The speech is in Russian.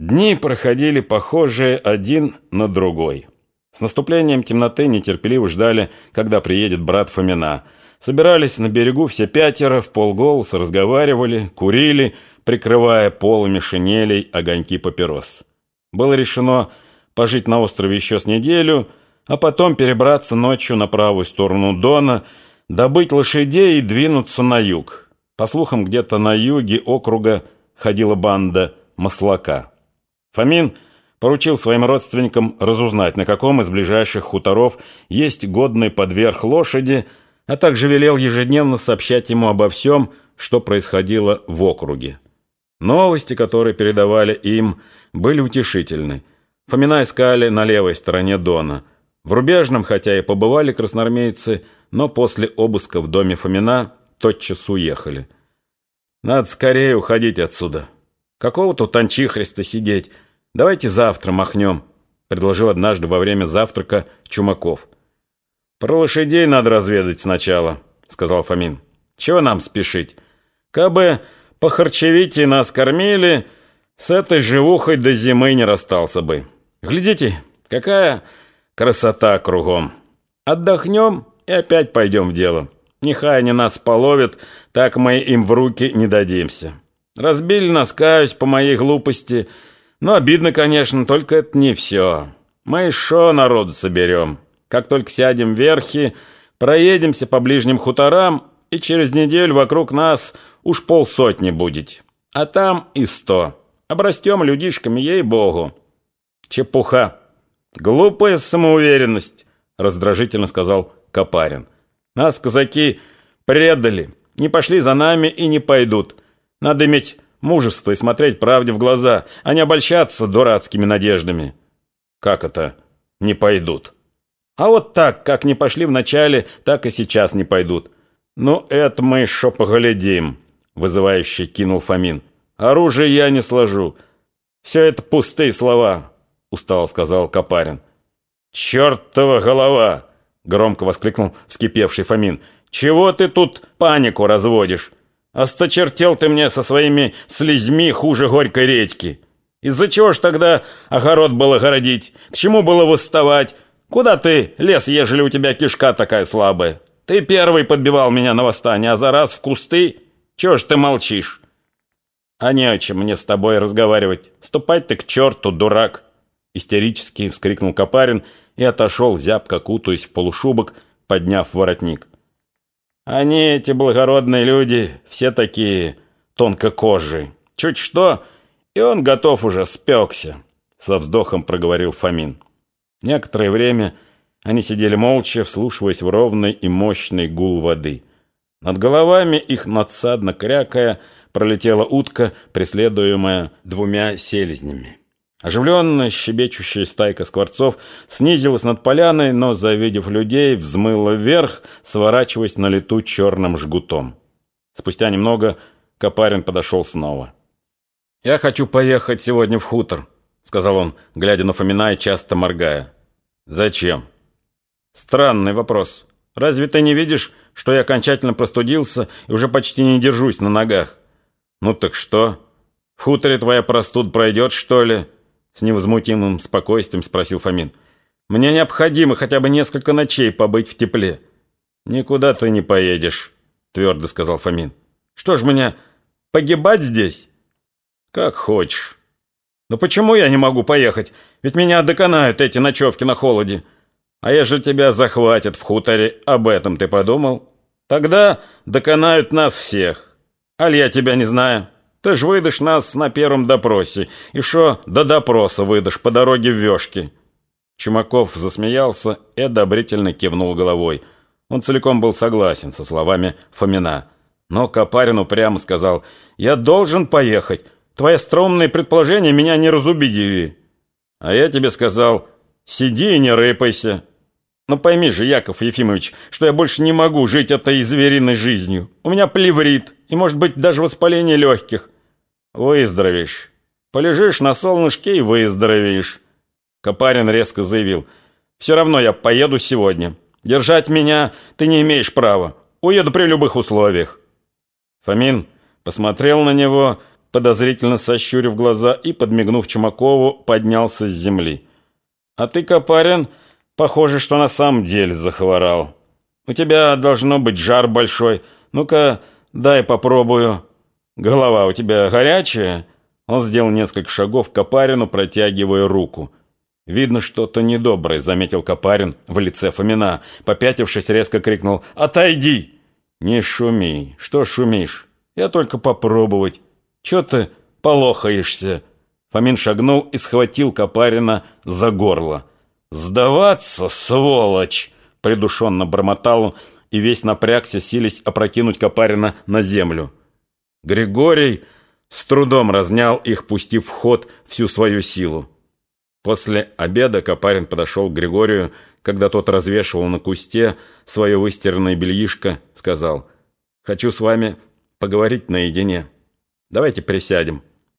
Дни проходили похожие один на другой. С наступлением темноты нетерпеливо ждали, когда приедет брат Фомина. Собирались на берегу все пятеро, вполголоса разговаривали, курили, прикрывая полами шинелей огоньки папирос. Было решено пожить на острове еще с неделю, а потом перебраться ночью на правую сторону Дона, добыть лошадей и двинуться на юг. По слухам, где-то на юге округа ходила банда маслака. Фомин поручил своим родственникам разузнать, на каком из ближайших хуторов есть годный подверх лошади, а также велел ежедневно сообщать ему обо всем, что происходило в округе. Новости, которые передавали им, были утешительны. Фомина искали на левой стороне Дона. В Рубежном, хотя и побывали красноармейцы, но после обыска в доме Фомина тотчас уехали. «Надо скорее уходить отсюда. Какого тут анчихриста сидеть? Давайте завтра махнем», — предложил однажды во время завтрака Чумаков. «Про лошадей надо разведать сначала», — сказал Фомин. «Чего нам спешить? Кабы по харчевите нас кормили, с этой живухой до зимы не расстался бы. Глядите, какая красота кругом. Отдохнем и опять пойдем в дело. Нехай они нас половят, так мы им в руки не дадимся. Разбили нас, каюсь, по моей глупости. Но обидно, конечно, только это не все. Мы шо народу соберем. Как только сядем верхи, проедемся по ближним хуторам, и через неделю вокруг нас уж 50 будет. А там и 100. Обрастем людишками, ей-богу». «Чепуха. Глупая самоуверенность», — раздражительно сказал Копарин. «Нас казаки предали, не пошли за нами и не пойдут. Надо иметь мужество и смотреть правде в глаза, а не обольщаться дурацкими надеждами». «Как это не пойдут?» «А вот так, как не пошли вначале, так и сейчас не пойдут». «Ну, это мы шо поглядим», — вызывающе кинул Фомин. «Оружие я не сложу». «Все это пустые слова», — устало сказал Копарин. «Чертова голова!» — громко воскликнул вскипевший Фомин. «Чего ты тут панику разводишь? Осточертел ты мне со своими слезьми хуже горькой редьки. Из-за чего ж тогда огород было городить? К чему было восставать? Куда ты лез, ежели у тебя кишка такая слабая? Ты первый подбивал меня на восстание, а за раз в кусты? Чего ж ты молчишь?» «А не о чем мне с тобой разговаривать. Ступать ты к черту, дурак!» Истерически вскрикнул Копарин и отошел, зябко кутаясь в полушубок, подняв воротник. «Они, эти благородные люди, все такие тонкокожие. Чуть что, и он готов уже спекся», — со вздохом проговорил Фомин. Некоторое время они сидели молча, вслушиваясь в ровный и мощный гул воды. Над головами их, надсадно крякая, пролетела утка, преследуемая 2 селезнями. Оживленная щебечущая стайка скворцов снизилась над поляной, но, завидев людей, взмыла вверх, сворачиваясь на лету черным жгутом. Спустя немного Копарин подошел снова. «Я хочу поехать сегодня в хутор», — сказал он, глядя на Фомина и часто моргая. «Зачем?» «Странный вопрос. Разве ты не видишь, что я окончательно простудился и уже почти не держусь на ногах?» «Ну так что? В хуторе твоя простуда пройдет, что ли?» С невозмутимым спокойствием спросил Фомин. «Мне необходимо хотя бы несколько ночей побыть в тепле». «Никуда ты не поедешь», — твердо сказал Фомин. «Что ж мне, погибать здесь?» «Как хочешь». «Но почему я не могу поехать? Ведь меня доконают эти ночевки на холоде. А ежели тебя захватят в хуторе, об этом ты подумал? Тогда доконают нас всех. Аль я тебя не знаю. Ты ж выдашь нас на первом допросе. И шо до допроса выдашь по дороге в вёшки?» Чумаков засмеялся и одобрительно кивнул головой. Он целиком был согласен со словами Фомина. Но Копарин упрямо сказал: «Я должен поехать. Твои остроумные предположения меня не разубедили». «А я тебе сказал: сиди и не рыпайся. Но пойми же, Яков Ефимович, что я больше не могу жить этой звериной жизнью. У меня плеврит и, может быть, даже воспаление легких». «Выздоровеешь. Полежишь на солнышке и выздоровеешь». Копарин резко заявил: «Все равно я поеду сегодня. Держать меня ты не имеешь права. Уеду при любых условиях». Фомин посмотрел на него, подозрительно сощурив глаза и, подмигнув Чумакову, поднялся с земли. «А ты, Копарин, похоже, что на самом деле захворал. У тебя должно быть жар большой. Ну-ка, дай попробую. Голова у тебя горячая?» Он сделал несколько шагов к Копарину, протягивая руку. «Видно, что-то недоброе», — заметил Копарин в лице Фомина. Попятившись, резко крикнул: «Отойди!» «Не шуми. Что шумишь? Я только попробовать. Чё ты полохаешься?» Фомин шагнул и схватил Копарина за горло. «Сдаваться, сволочь!» — придушенно бормотал он, и весь напрягся, силясь опрокинуть Копарина на землю. Григорий с трудом разнял их, пустив в ход всю свою силу. После обеда Копарин подошел к Григорию, когда тот развешивал на кусте свое выстиранное бельишко, сказал: «Хочу с вами поговорить наедине. Давайте присядем».